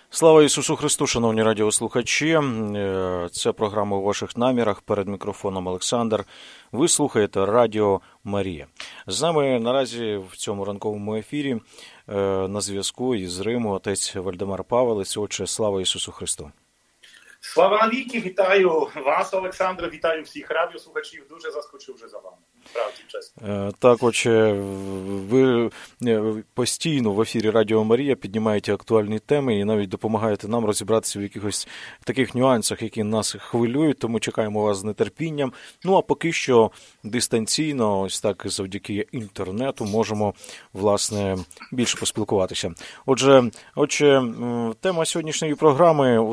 Слава Ісусу Христу, шановні радіослухачі. Це програма «У ваших намірах». Перед мікрофоном Олександр. Ви слухаєте Радіо Марія. З нами наразі в цьому ранковому ефірі на зв'язку із Риму отець Вальдемар Павелець. Отче, слава Ісусу Христу. Слава навіки, вітаю вас, Олександре, вітаю всіх радіослухачів. Дуже заскочив вже за вами. Справді, чесно. Так, отже, ви постійно в ефірі Радіо Марія піднімаєте актуальні теми і навіть допомагаєте нам розібратися в якихось таких нюансах, які нас хвилюють, тому чекаємо вас з нетерпінням. Ну, а поки що дистанційно, ось так завдяки інтернету, можемо, власне, більше поспілкуватися. Отже, тема сьогоднішньої програми,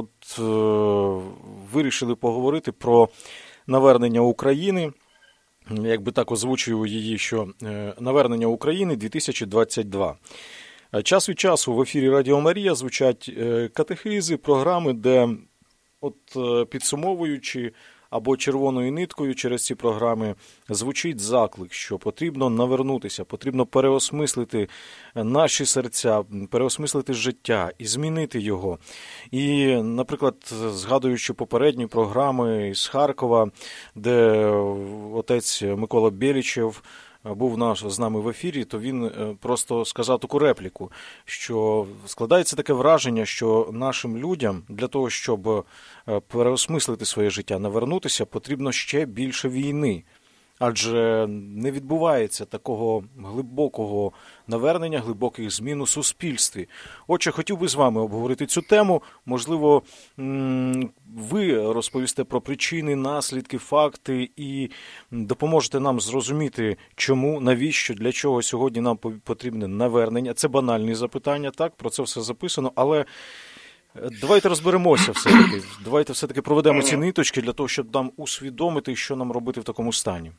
вирішили поговорити про навернення України. Якби так озвучую її, що навернення України 2022. Час від часу в ефірі Радіо Марія звучать катехизи, програми, де, підсумовуючи або червоною ниткою через ці програми, звучить заклик, що потрібно навернутися, потрібно переосмислити наші серця, переосмислити життя і змінити його. І, наприклад, згадуючи попередні програми з Харкова, де отець Микола Бєлічев був з нами в ефірі, то він просто сказав таку репліку, що складається таке враження, що нашим людям для того, щоб переосмислити своє життя, навернутися, потрібно ще більше війни. Адже не відбувається такого глибокого навернення, глибоких змін у суспільстві. Отже, хотів би з вами обговорити цю тему. Можливо, ви розповісте про причини, наслідки, факти і допоможете нам зрозуміти, чому, навіщо, для чого сьогодні нам потрібне навернення. Це банальні запитання, так, про це все записано, але давайте розберемося все-таки. Давайте все-таки проведемо ці ниточки для того, щоб нам усвідомити, що нам робити в такому стані.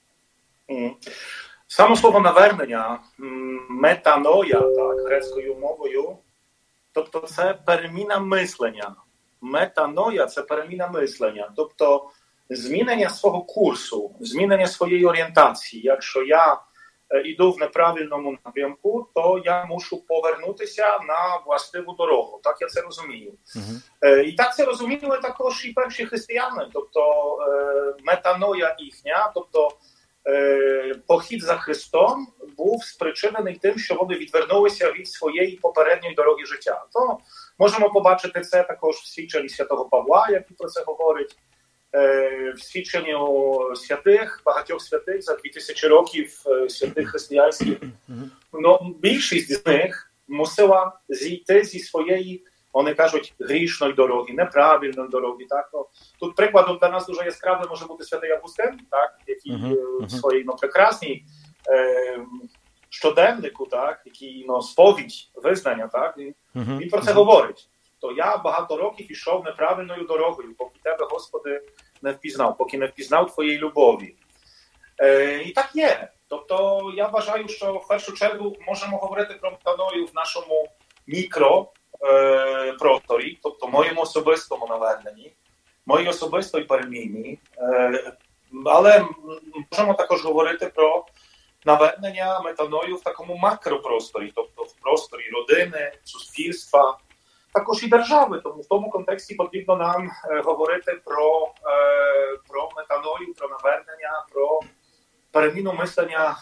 Саме слово навернення, метаноя, так, грецькою мовою, тобто це переміна мислення. Метаноя – це переміна мислення, тобто змінення свого курсу, змінення своєї орієнтації. Якщо я йду в неправильному напрямку, то я мушу повернутися на властиву дорогу. Так я це розумію. І так це розуміли також і перші християни, тобто метаноя їхня, тобто похід за Христом був спричинений тим, що вони відвернулися від своєї попередньої дороги життя. То можемо побачити це також в свідченні святого Павла, який про це говорить, в свідченню святих, багатьох святих за 2000 років святих християнських. Но більшість з них мусила зійти зі своєї, вони кажуть, грішної дороги, неправильної дороги. Так? Ну, тут прикладом для нас дуже яскравим може бути святий Августин, так? Який в своїй прекрасній щоденнику, так? Який сповідь, визнання, так? Він про це говорить. То я багато років ішов неправильною дорогою, поки тебе, Господи, не впізнав, поки не впізнав Твоєї любові. І так є. Тобто я вважаю, що в першу чергу можемо говорити про метаною в нашому мікропросторі, тобто моєму особистому наверненні, моїй особистої переміні. Але можемо також говорити про навернення метаною в такому макропросторі, тобто в просторі родини, суспільства, також і держави. Тому в тому контексті потрібно нам говорити про метаною, про навернення, про переміну мислення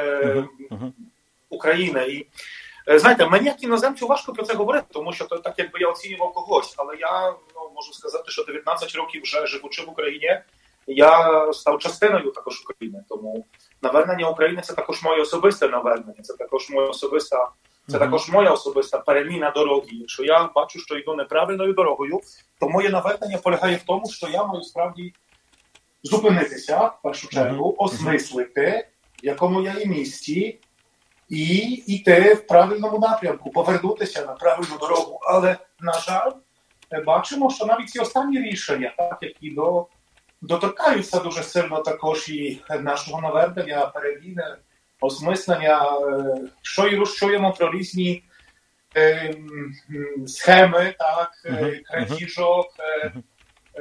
України. І знаєте, мені як іноземцю важко про це говорити, тому що так якби я оцінював когось, але я можу сказати, що 19 років вже живучи в Україні, я став частиною також України. Тому навернення України – це також моє особисте навернення, це також моя особиста переміна дороги. Якщо я бачу, що йду неправильною дорогою, то моє навернення полягає в тому, що я маю справді зупинитися, в першу чергу, осмислити, в якому я є місці, і йти в правильному напрямку, повернутися на правильну дорогу. Але, на жаль, бачимо, що навіть ці останні рішення, так, які доторкаються дуже сильно також і нашого навернення, переміни, осмислення, що і розчуємо про різні схеми, так, крадіжок,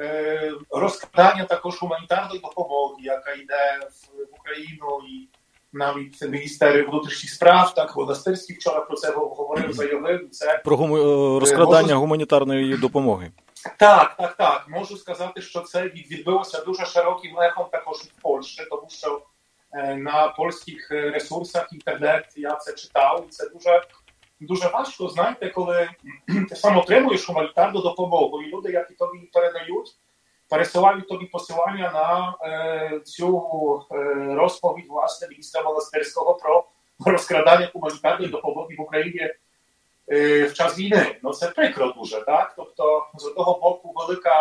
розкрадання також гуманітарної допомоги, яка йде в Україну, і навіть міністр внутрішніх справ, так, Монастирський вчора про це говорив, заявив. Це про розкрадання гуманітарної допомоги. Так. Можу сказати, що це відбилося дуже широким ехом також в Польщі, тому що на польських ресурсах інтернет я це читав, і це дуже важко, знаєте, коли ти сам отримуєш гуманітарну допомогу, і люди, які тобі передають, пересилають тобі посилання на цю розповідь, власне, міністра Монастирського про розкрадання гуманітарної допомоги в Україні в час війни. Ну, це прикро дуже, так? Тобто, з одного боку,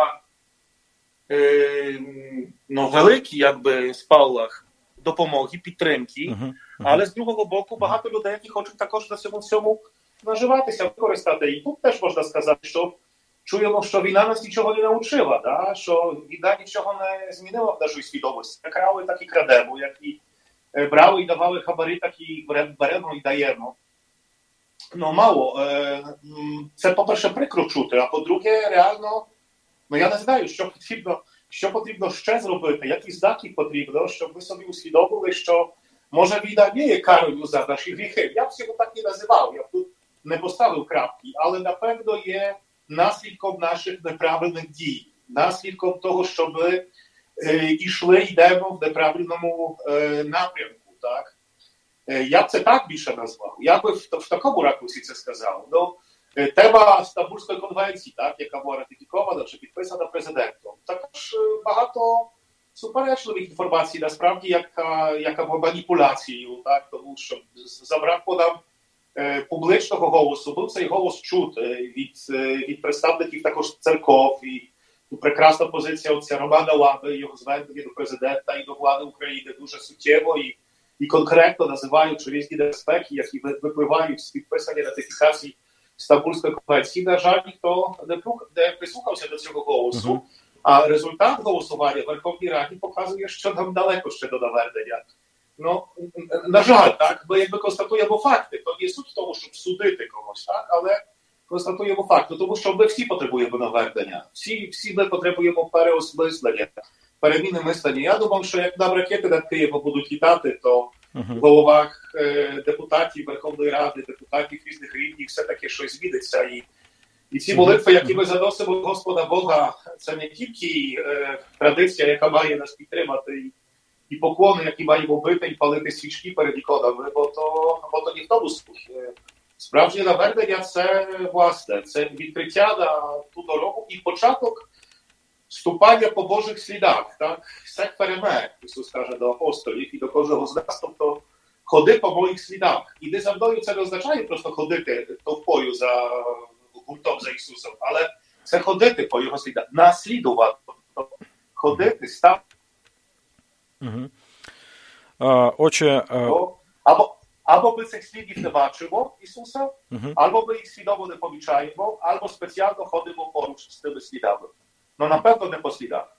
великий, якби, спалах допомоги, підтримки, але з другого боку, багато людей, які хочуть також на цьому всьому наживатися, використати. І тут теж можна сказати, що чуємо, що війна нас нічого не навчила, да? Що війна нічого не змінила в нашій свідомості. Як крали, так і крадемо, як і брали і давали хабарі, так і беремо і даємо. Ну, мало. Це, по-перше, прикро чути, а по-друге, реально, я не знаю, що потрібно ще зробити, які знаки потрібно, щоб ми собі усвідомили, що може війна не є карою за наші гріхи. Я б цього так не називав, я б тут не поставив крапки, але, напевно, є наслідком наших неправильних дій, наслідком того, що ми йдемо в неправильному напрямку, так? Я б це так більше назвав. Я би в такому ракурсі це сказав. Ну, тема Стамбульської конвенції, так, яка була ратифікована чи підписана президентом, також багато суперечливих інформацій, насправді, яка була маніпуляцією, так, тому що забракло нам публічного голосу. Був цей голос чути від представників також церков, і прекрасна позиція отця Романа Лаби, його звернення до президента і до влади України дуже суттєво і конкретно називаючи різні небезпеки, які випливають з підписання ратифікації Стамбульської конвенції. На жаль, ніхто не прислухався до цього голосу, а результат голосування в Верховній Раді показує, що нам далеко ще до навернення. Ну, на жаль, так, ми якби констатуємо факти, то не суть в тому, щоб судити комусь, так, але констатуємо факти, тому що ми всі потребуємо навернення, всі ми потребуємо переосмислення, переміни мислення. Я думав, що як нам ракети над Києвом будуть літати, то в головах депутатів Верховної Ради, депутатів різних рівнів все-таки щось зміниться. І ці молитви, які ми заносимо до Господа Бога, це не тільки традиція, яка має нас підтримати, і поклони, які маємо бити і палити свічки перед іконами, бо то не в тому суть. Справжнє навернення – це, власне, це відкриття на ту дорогу і початок ступання по Божих слідах, так? Сек переме, Ісус каже до апостолів і до кожного з нас, тобто ходи по моїх слідах. Іди за мною, це не означає просто ходити товпою за гуртом за Ісусом, але це ходити по його слідах, наслідувати, тобто ходити, стати. Отже, або ми цих слідів не бачимо Ісуса, або ми їх свідомо не помічаємо, або спеціально ходимо поруч з тими слідами. Ну, напевно, не по слідах.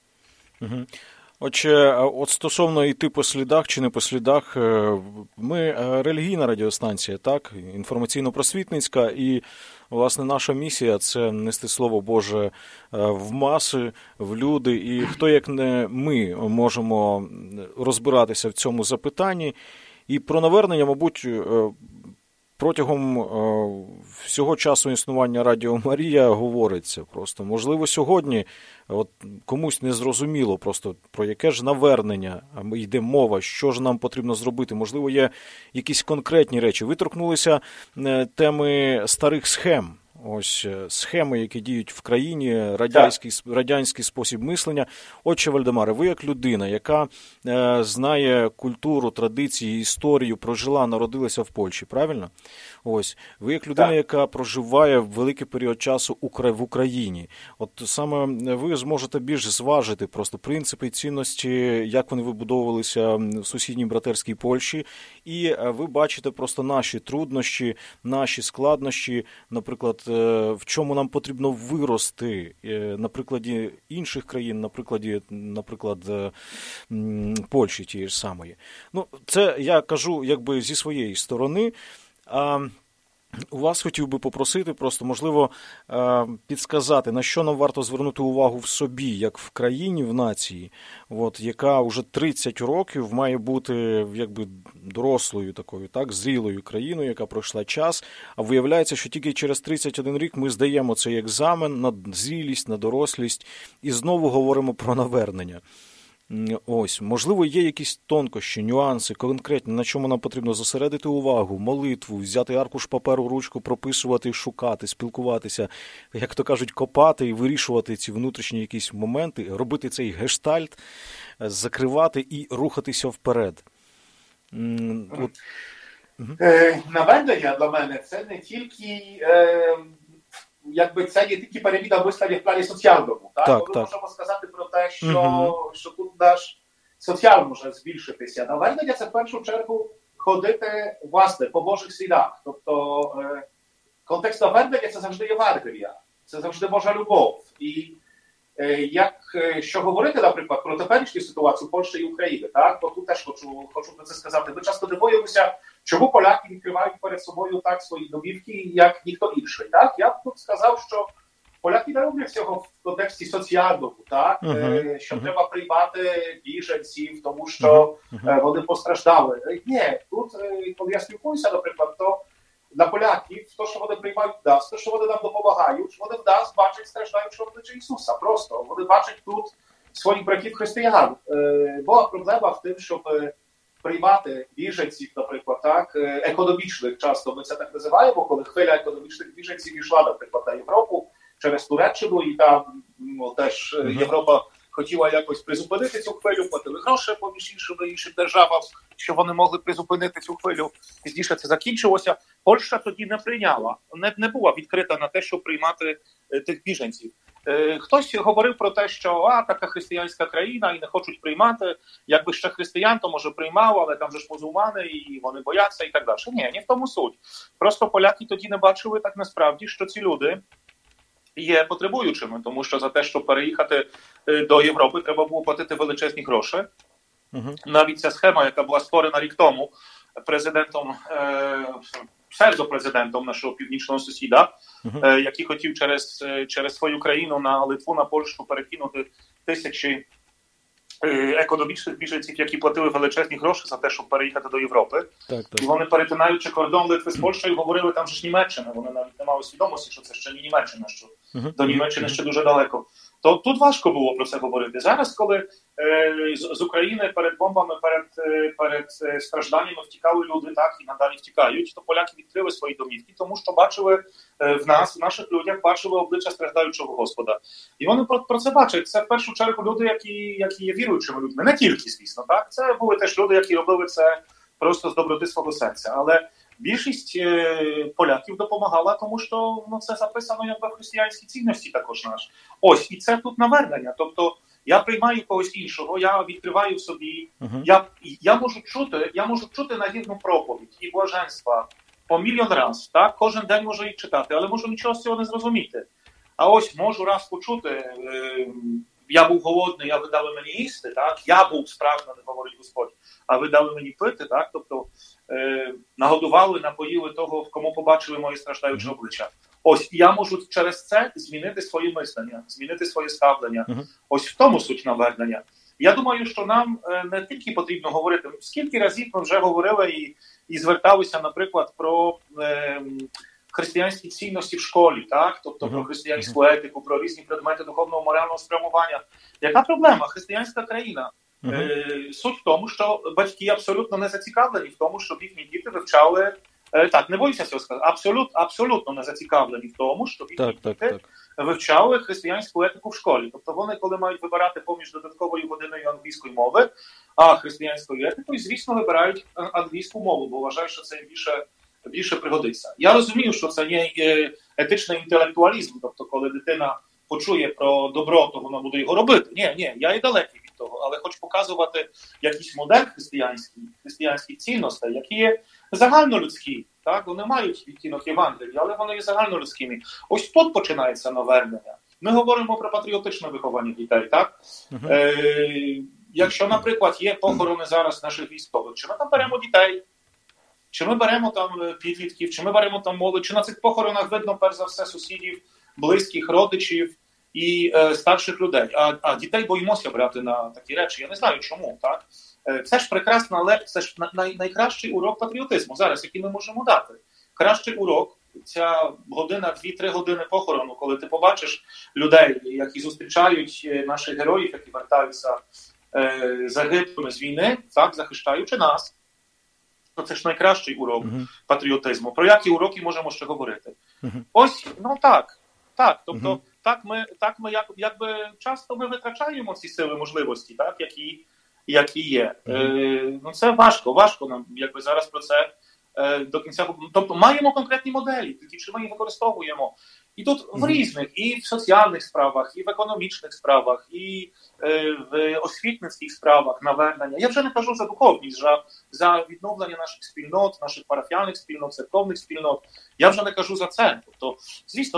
Отже, от стосовно йти по слідах чи не по слідах, ми релігійна радіостанція, так, інформаційно-просвітницька, і, власне, наша місія – це нести Слово Боже в маси, в люди, і хто, як не ми, можемо розбиратися в цьому запитанні. І про навернення, мабуть, протягом всього часу існування Радіо Марія говориться просто. Можливо, сьогодні от комусь не зрозуміло просто про яке ж навернення йде мова, що ж нам потрібно зробити. Можливо, є якісь конкретні речі. Ви торкнулися теми старих схем. Ось схеми, які діють в країні, радянський спосіб мислення. Отче Вальдемаре, ви як людина, яка знає культуру, традиції, історію, прожила, народилася в Польщі, правильно? Ось, ви як людина, яка проживає великий період часу в Україні. От саме ви зможете більш зважити просто принципи і цінності, як вони вибудовувалися в сусідній братерській Польщі, і ви бачите просто наші труднощі, наші складнощі, наприклад, в чому нам потрібно вирости на прикладі інших країн, наприклад, Польщі тієї ж самої. Ну, це я кажу якби зі своєї сторони. У вас хотів би попросити, просто, можливо, підсказати, на що нам варто звернути увагу в собі, як в країні, в нації, яка вже 30 років має бути якби дорослою такою, так, зрілою країною, яка пройшла час, а виявляється, що тільки через 31 рік ми здаємо цей екзамен на зрілість, на дорослість і знову говоримо про навернення. Ось, можливо, є якісь тонкощі, нюанси, конкретні, на чому нам потрібно зосередити увагу, молитву, взяти аркуш паперу, ручку, прописувати, шукати, спілкуватися, як то кажуть, копати і вирішувати ці внутрішні якісь моменти, робити цей гештальт, закривати і рухатися вперед. Наведення для мене це не тільки це є тільки переміна мислення в плані соціальному. Так? Ми можемо сказати про те, що тут наш соціал може збільшитися. Навернення – це в першу чергу ходити, власне, по Божих слідах. Тобто контекст навернення – це завжди Євангелія, це завжди Божа любов. І що говорити, наприклад, про теперішню ситуацію Польщі і України, так? Бо тут теж хочу про це сказати. Ми часто дивуємося, чому поляки відкривають перед собою так свої домівки, як ніхто інший. Так? Я б тут сказав, що поляки не роблять цього в контексті соціальному, так? Що треба приймати біженців, тому що вони постраждали. Ні, тут, коли я спілкуюся, наприклад, то для поляків, то, що вони приймають нас, то, що вони нам допомагають, вони в нас бачать страждаючого обличчя Ісуса. Просто. Вони бачать тут своїх братів християн. Була проблема в тим, щоб приймати біженців, наприклад, так, економічних, часто ми це так називаємо, коли хвиля економічних біженців йшла, наприклад, на Європу через Туреччину, і там теж Європа хотіла якось призупинити цю хвилю, платили гроші поміж іншим державам, щоб вони могли призупинити цю хвилю. Пізніше це закінчилося. Польща тоді не прийняла, не була відкрита на те, щоб приймати тих біженців. Хтось говорив про те, що така християнська країна і не хочуть приймати, якби ще християн, то може приймало, але там же ж мусульмани і вони бояться і так далі. Ні, не в тому суть. Просто поляки тоді не бачили так насправді, що ці люди є потребуючими, тому що за те, щоб переїхати до Європи, треба було платити величезні гроші. Навіть ця схема, яка була створена рік тому президентом, псевдопрезидентом нашого північного сусіда, який хотів через свою країну на Литву, на Польщу перекинути тисячі економічних біженців, які платили величезні гроші за те, щоб переїхати до Європи. Так. І вони, перетинаючи кордон Литви з Польщею, говорили, там же ж Німеччина. Вони навіть не мали свідомості, що це ще не Німеччина, що до Німеччини ще дуже далеко. То тут важко було про це говорити. Зараз, коли з України перед бомбами, перед стражданнями втікали люди, так, і надалі втікають, то поляки відкрили свої домівки, тому що бачили в наших людях, бачили обличчя страждаючого Господа. І вони про це бачать. Це в першу чергу люди, які є віруючими людьми. Не тільки, звісно, так. Це були теж люди, які робили це просто з доброти свого серця. Але більшість поляків допомагала, тому що це записано якби в християнській цінності також наш. Ось, і це тут навернення. Тобто я приймаю когось іншого, я відкриваю в собі, я можу чути навірну проповідь і блаженства по мільйон раз, так? Кожен день можу їх читати, але можу нічого з цього не зрозуміти. А ось можу раз почути, я був голодний, а ви дали мені їсти, так? Я був справжньо, не говорить Господь, а ви дали мені пити, так? Тобто нагодували, напоїли того, кому побачили моє страждаюче обличчя. Ось, я можу через це змінити своє мислення, змінити своє ставлення. Ось в тому суть навернення. Я думаю, що нам не тільки потрібно говорити, скільки разів ми вже говорили і зверталися, наприклад, про християнські цінності в школі, так? Тобто про християнську етику, про різні предмети духовного морального спрямування. Яка проблема? Християнська країна. Суть в тому, що батьки абсолютно не зацікавлені в тому, щоб їхні діти вивчали, так, не боюся цього сказати, абсолютно не зацікавлені в тому, щоб їхні діти вивчали християнську етику в школі. Тобто вони, коли мають вибирати поміж додатковою годиною англійської мови, а християнською етикою, звісно, вибирають англійську мову, бо вважають, що це більше пригодиться. Я розумію, що це не етичний інтелектуалізм, тобто коли дитина почує про добро, то вона буде його робити. Ні, я і далекий від того, але хочу показувати якийсь модель християнських цінностей, які є загальнолюдські, так? Вони мають відтінок Євангелії, але вони є загальнолюдськими. Ось тут починається навернення. Ми говоримо про патріотичне виховання дітей, так? Якщо, наприклад, є похорони зараз наших військових, чи ми там беремо дітей, Чи ми беремо там підлітків, чи ми беремо там молодь, чи на цих похоронах видно, перш за все, сусідів, близьких, родичів і старших людей. А дітей боїмося брати на такі речі. Я не знаю чому, так? Це ж прекрасно, але це ж найкращий урок патріотизму зараз, який ми можемо дати. Кращий урок, ця година, 2-3 години похорону, коли ти побачиш людей, які зустрічають наших героїв, які вертаються загиблими з війни, так, захищаючи нас, то це ж найкращий урок патріотизму. Про які уроки можемо ще говорити? Ось, ну так, тобто, так ми якби часто ми витрачаємо ці сили, можливості, так, які є. Ну це важко нам якби зараз про це до кінця. Тобто маємо конкретні моделі, тільки чи ми їх використовуємо. І тут в різних, і в соціальних справах, і в економічних справах, і в освітницьких справах навернення. Я вже не кажу за духовність, за відновлення наших спільнот, наших парафіальних спільнот, церковних спільнот. Я вже не кажу за це. Тобто, звісно,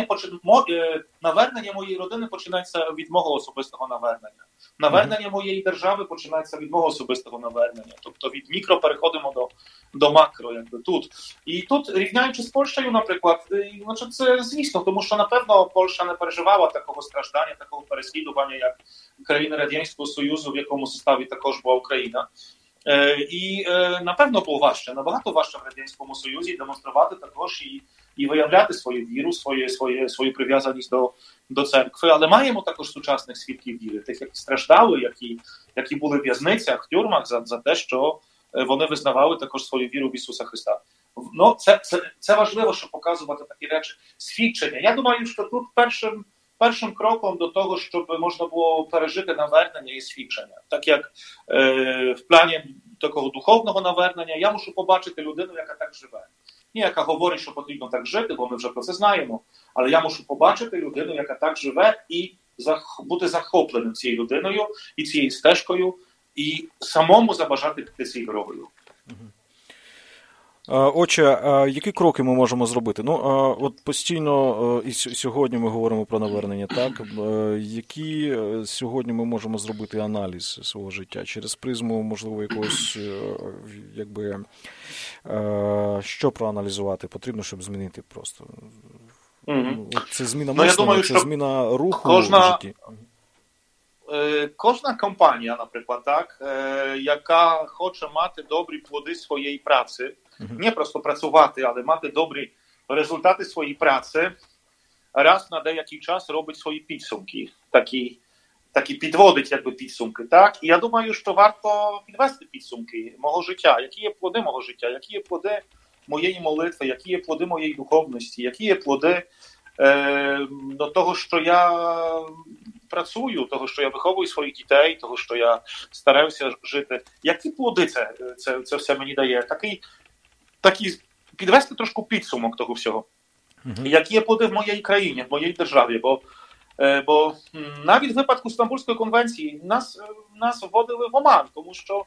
навернення моєї родини починається від мого особистого навернення. Навернення моєї держави починається від мого особистого навернення. Тобто від мікро переходимо до макро, якби тут. І тут, рівняючи з Польщею, наприклад, значить, це звісно, тому що, напевно, Польща не переживала такого страждання, такого переслідування, як країни Радянського Союзу, в якому составі також була Україна. І, напевно, було важче, набагато важче в Радянському Союзі демонструвати також і виявляти свою віру, свою прив'язаність до церкви. Але маємо також сучасних свідків віри, тих, які страждали, які були в в'язницях, в тюрмах за те, що вони визнавали також свою віру в Ісуса Христа. Ну, це важливо, щоб показувати такі речі. Свідчення. Я думаю, що тут першим кроком до того, щоб можна було пережити навернення і свідчення. Так як в плані такого духовного навернення я мушу побачити людину, яка так живе. Не яка говорить, що потрібно так жити, бо ми вже про це знаємо, але я мушу побачити людину, яка так живе, і бути захопленим цією людиною і цією стежкою, і самому забажати піти цією дорогою. Отже, які кроки ми можемо зробити? Ну, от постійно і сьогодні ми говоримо про навернення, так? Які сьогодні ми можемо зробити аналіз свого життя? Через призму, можливо, якогось, якби, що проаналізувати потрібно, щоб змінити просто? Це зміна мислення, це зміна руху в житті. Кожна компанія, наприклад, так, яка хоче мати добрі плоди своєї праці, не просто працювати, але мати добрі результати своєї праці, раз на деякий час робить свої підсумки, такі підводить якби підсумки. Так? І я думаю, що варто підвести підсумки мого життя, які є плоди мого життя, які є плоди моєї молитви, які є плоди моєї духовності, які є плоди до того, що я працюю, того, що я виховую своїх дітей, того, що я стараюся жити. Які плоди це все мені дає? Такий підвести трошки підсумок того всього. Які є плоди в моїй країні, в моїй державі. Бо навіть в випадку Стамбульської конвенції нас вводили в оман, тому що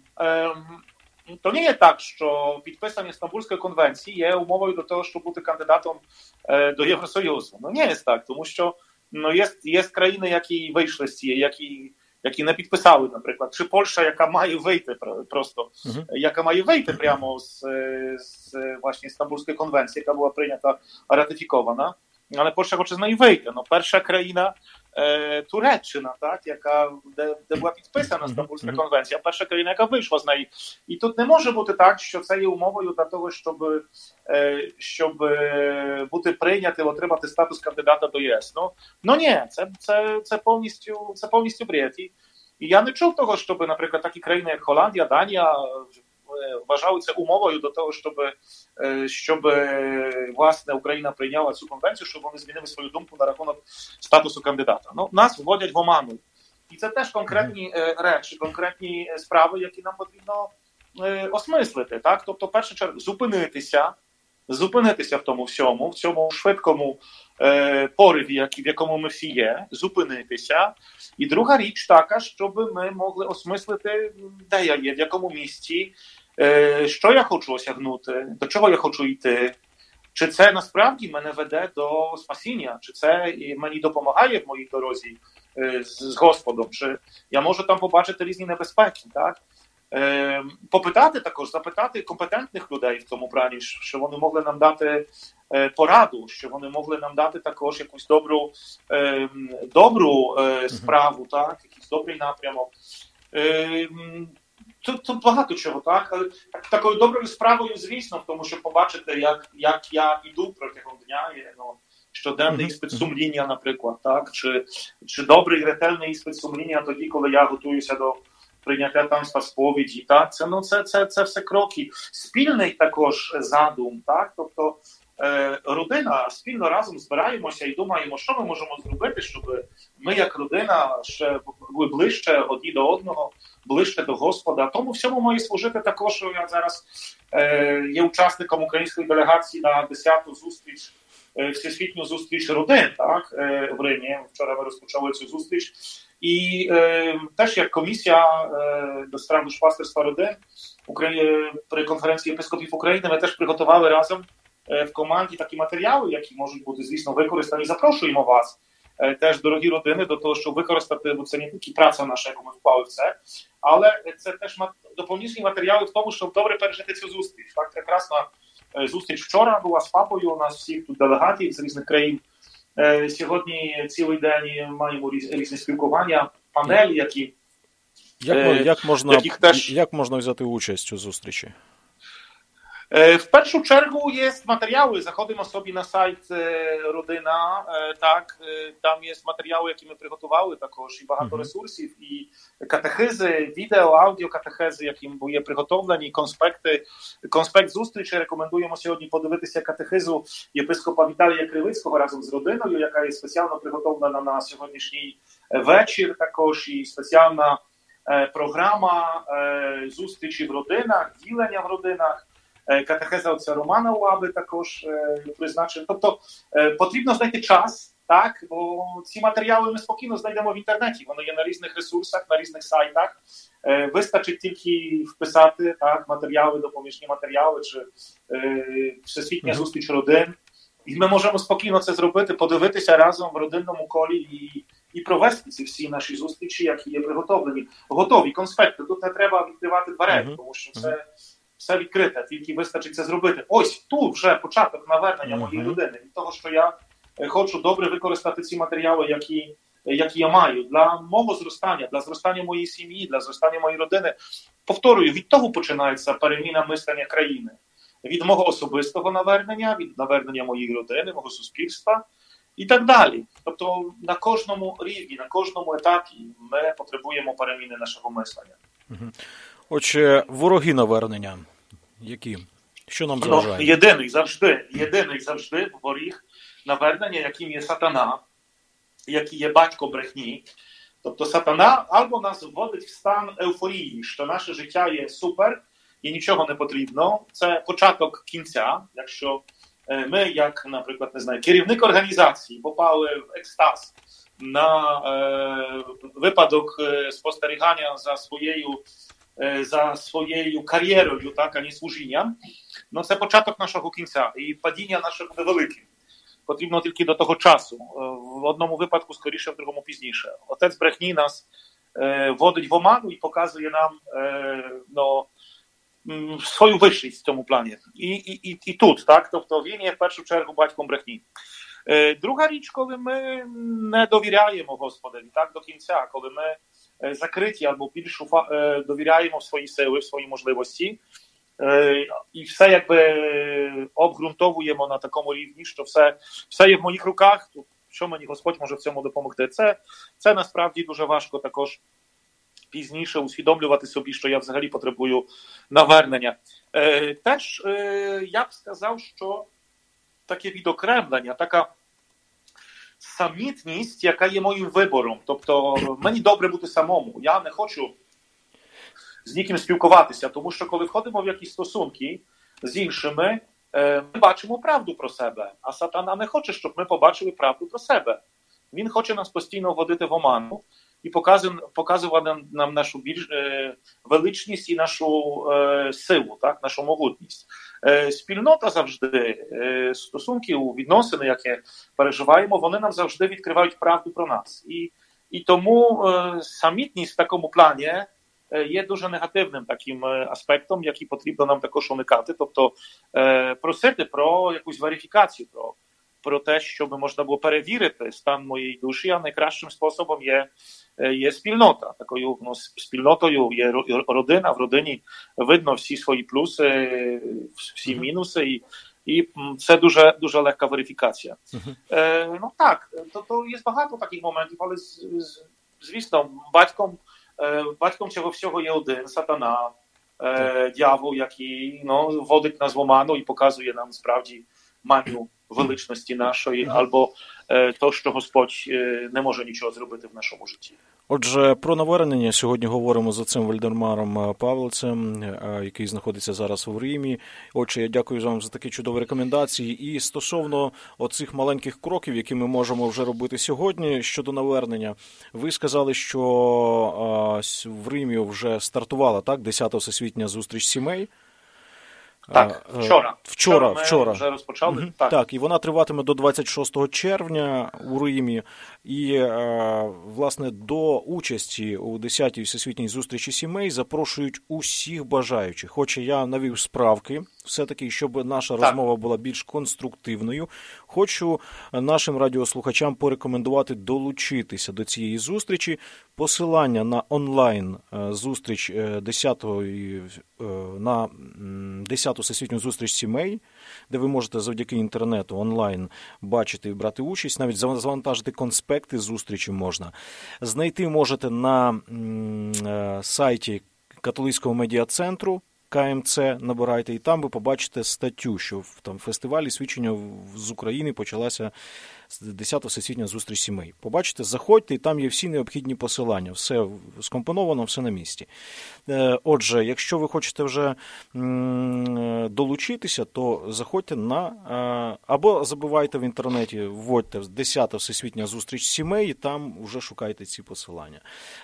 то не є так, що підписання Стамбульської конвенції є умовою до того, щоб бути кандидатом до Євросоюзу. Ну, не є так, тому що є країни, які вийшли з цієї, які не підписали, наприклад, чи Польща, яка має вийти просто, яка має вийти прямо з власне Стамбульської конвенції, яка була прийнята, ратифікована, але Польща хоче з неї вийти. Ну, перша країна Туреччина, так, де була підписана Стамбульська конвенція, перша країна, яка вийшла з неї. І тут не може бути так, що це є умовою для того, щоб бути прийнятим, отримати статус кандидата до ЄС. Ну ні, це повністю бред. І я не чув того, щоб, наприклад, такі країни, як Голландія, Данія, вважали це умовою до того, щоб власне Україна прийняла цю конвенцію, щоб вони змінили свою думку на рахунок статусу кандидата. Ну, нас вводять в оману. І це теж конкретні речі, конкретні справи, які нам потрібно осмислити. Так? Тобто, в першу чергу, зупинитися в тому всьому, в цьому швидкому пориві, в якому ми всі є, зупинитися. І друга річ така, щоб ми могли осмислити, де я є, в якому місці, що я хочу осягнути, до чого я хочу йти, чи це насправді мене веде до спасіння, чи це мені допомагає в моїй дорозі з Господом, чи я можу там побачити різні небезпеки, так? Попитати також, запитати компетентних людей в цьому плані, що вони могли нам дати пораду, що вони могли нам дати також якусь добру справу, так, якийсь добрий напрямок. Тут багато чого, так, але такою доброю справою, звісно, в тому, щоб побачити, як я йду протягом дня, щоденний іспит сумління, наприклад, так, чи добрий ретельний іспит сумління тоді, коли я готуюся до прийняття таїнства сповіді, так, це все кроки. Спільний також задум, так, тобто родина спільно разом збираємося і думаємо, що ми можемо зробити, щоб ми як родина ще були ближче одні до одного, ближче до Господа. Тому всьому має служити також, що я зараз є учасником української делегації на 10-ту зустріч, всесвітню зустріч родин, так, в Римі. Вчора ми розпочали цю зустріч. І теж як комісія до справ душпастерства родин при конференції єпископів України ми теж приготували разом в команді такі матеріали, які можуть бути, звісно, використані. Запрошуємо вас теж, дорогі родини, до того, щоб використати, бо це не тільки праця наша, яку ми вклали в це, але це теж допоміжні матеріали в тому, щоб добре пережити цю зустріч. Так, прекрасна зустріч вчора була з папою, у нас всіх тут делегатів з різних країн. Сьогодні цілий день маємо різні спілкування, панелі, які... Як можна взяти участь у зустрічі? W pierwszą czergu jest materiały, zachodzimy sobie na сайт Родина, так, там є матеріали, які ми приготували також, і багато ресурсів, і катехизи, відео, аудіокатехизи, які є приготовлені, конспект зустрічі. Рекомендуємо сьогодні подивитися катехизу єпископа Віталія Кривицького разом з родиною, яка є спеціально приготовлена на сьогоднішній вечір, також і спеціальна програма зустрічі в родинах, ділення в родинах. Катехеза отця Романа Лаби також призначена. Тобто потрібно знайти час, так, бо ці матеріали ми спокійно знайдемо в інтернеті. Воно є на різних ресурсах, на різних сайтах. Вистачить тільки вписати, так, матеріали, допоміжні матеріали, чи всесвітня зустріч родин. І ми можемо спокійно це зробити, подивитися разом в родинному колі і провести ці всі наші зустрічі, які є приготовлені. Готові конспекти. Тут не треба відкривати двері, тому що це все відкрите, тільки вистачить це зробити. Ось тут вже початок навернення моєї людини. Від того, що я хочу добре використати ці матеріали, які я маю для мого зростання, для зростання моєї сім'ї, для зростання моєї родини. Повторюю, від того починається переміна мислення країни. Від мого особистого навернення, від навернення моєї родини, мого суспільства і так далі. Тобто на кожному рівні, на кожному етапі ми потребуємо переміни нашого мислення. Отже, вороги навернення, які? Що нам заважає? Єдиний завжди воріг навернення, яким є сатана, який є батько брехні. Тобто сатана або нас вводить в стан ейфорії, що наше життя є супер і нічого не потрібно. Це початок кінця, якщо ми, як, наприклад, не знаю, керівник організації попали в екстаз на випадок спостерігання за своєю кар'єрою, так, а не служінням, це початок нашого кінця, і падіння наше буде великим. Потрібно тільки до того часу. В одному випадку скоріше, в другому пізніше. Отець брехні нас вводить в оману і показує нам свою вищість в цьому плані. І тут, так, тобто він є в першу чергу батьком брехні. Друга річ, коли ми не довіряємо Господові, так, до кінця, коли ми закриті або більш довіряємо в свої сили, в свої можливості, і все якби обґрунтовуємо на такому рівні, що все є в моїх руках, то що мені Господь може в цьому допомогти. Це насправді дуже важко також пізніше усвідомлювати собі, що я взагалі потребую навернення. Теж я б сказав, що таке відокремлення, така самітність, яка є моїм вибором. Тобто мені добре бути самому. Я не хочу з ніким спілкуватися, тому що коли входимо в якісь стосунки з іншими, ми бачимо правду про себе, а сатана не хоче, щоб ми побачили правду про себе. Він хоче нас постійно вводити в оману і показувати нам нашу більш величність і нашу силу, так, нашу могутність. Спільнота завжди, стосунки, відносини, які переживаємо, вони нам завжди відкривають правду про нас. І тому самітність в такому плані є дуже негативним таким аспектом, який потрібно нам також уникати. Тобто просити про якусь верифікацію, про те, щоб можна було перевірити стан моєї душі, а найкращим способом є спільнота. Такою спільнотою є родина, в родині видно всі свої плюси, всі мінуси, і це дуже легка верифікація. Ну так, то є багато таких моментів, але звісно, батьком цього всього є один, сатана, дьявол, який водить нас в оману і показує нам справді маню величності нашої, або то, що Господь не може нічого зробити в нашому житті. Отже, про навернення сьогодні говоримо з отцем Вальдемаром Павлицем, який знаходиться зараз в Римі. Отже, я дякую вам за такі чудові рекомендації. І стосовно оцих маленьких кроків, які ми можемо вже робити сьогодні щодо навернення, ви сказали, що в Римі вже стартувала, так, 10-та всесвітня зустріч сімей. Так, вчора вже розпочали. Так, і вона триватиме до 26 червня у Римі. І, власне, до участі у 10-й всесвітній зустрічі сімей запрошують усіх бажаючих. Хоча я навів справки, все-таки, щоб наша розмова була більш конструктивною, хочу нашим радіослухачам порекомендувати долучитися до цієї зустрічі. Посилання на онлайн-зустріч 10-ту всесвітню зустріч сімей, де ви можете завдяки інтернету онлайн бачити і брати участь, навіть завантажити конспекти зустрічі можна. Знайти можете на сайті католицького медіа-центру, КМЦ, набирайте, і там ви побачите статтю, що в там фестивалі свідчення з України почалася 10-та всесвітня зустріч сімей. Побачите, заходьте, і там є всі необхідні посилання. Все скомпоновано, все на місці. Отже, якщо ви хочете вже долучитися, то заходьте або забивайте в інтернеті, вводьте 10-та всесвітня зустріч сімей, і там вже шукайте ці посилання.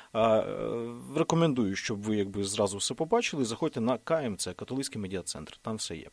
Рекомендую, щоб ви зразу все побачили, заходьте на КМЦ, Католицький медіа-центр, там все є.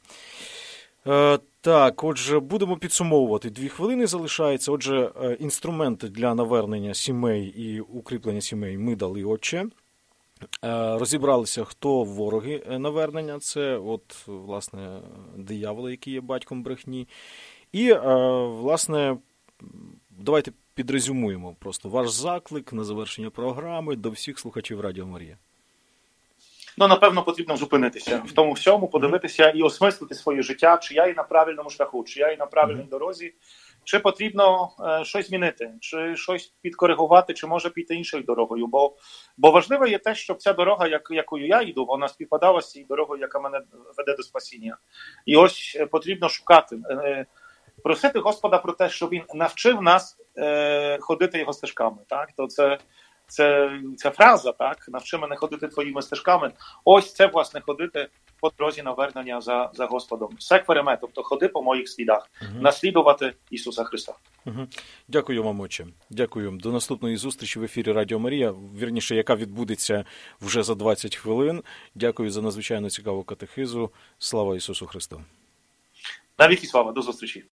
Так, отже, будемо підсумовувати. 2 хвилини залишається. Отже, інструменти для навернення сімей і укріплення сімей ми дали, отче. Розібралися, хто вороги навернення. Це, власне, диявол, який є батьком брехні. І, власне, давайте підрезюмуємо просто ваш заклик на завершення програми до всіх слухачів Радіо Марія. Напевно, потрібно зупинитися в тому всьому, подивитися і осмислити своє життя, чи я є на правильному шляху, чи я є на правильній дорозі, чи потрібно щось змінити, чи щось підкоригувати, чи може піти іншою дорогою. Бо важливо є те, щоб ця дорога, якою я йду, вона співпадала з цією дорогою, яка мене веде до спасіння. І ось потрібно шукати, просити Господа про те, щоб Він навчив нас ходити Його стежками. Так? То ця фраза, так, навчи мене ходити твоїми стежками, ось це, власне, ходити по дорозі навернення за Господом. Секвереме, тобто ходи по моїх слідах, наслідувати Ісуса Христа. Дякую вам, отче. Дякую. До наступної зустрічі в ефірі Радіо Марія, вірніше, яка відбудеться вже за 20 хвилин. Дякую за надзвичайно цікаву катехизу. Слава Ісусу Христу. Навіки слава, до зустрічі.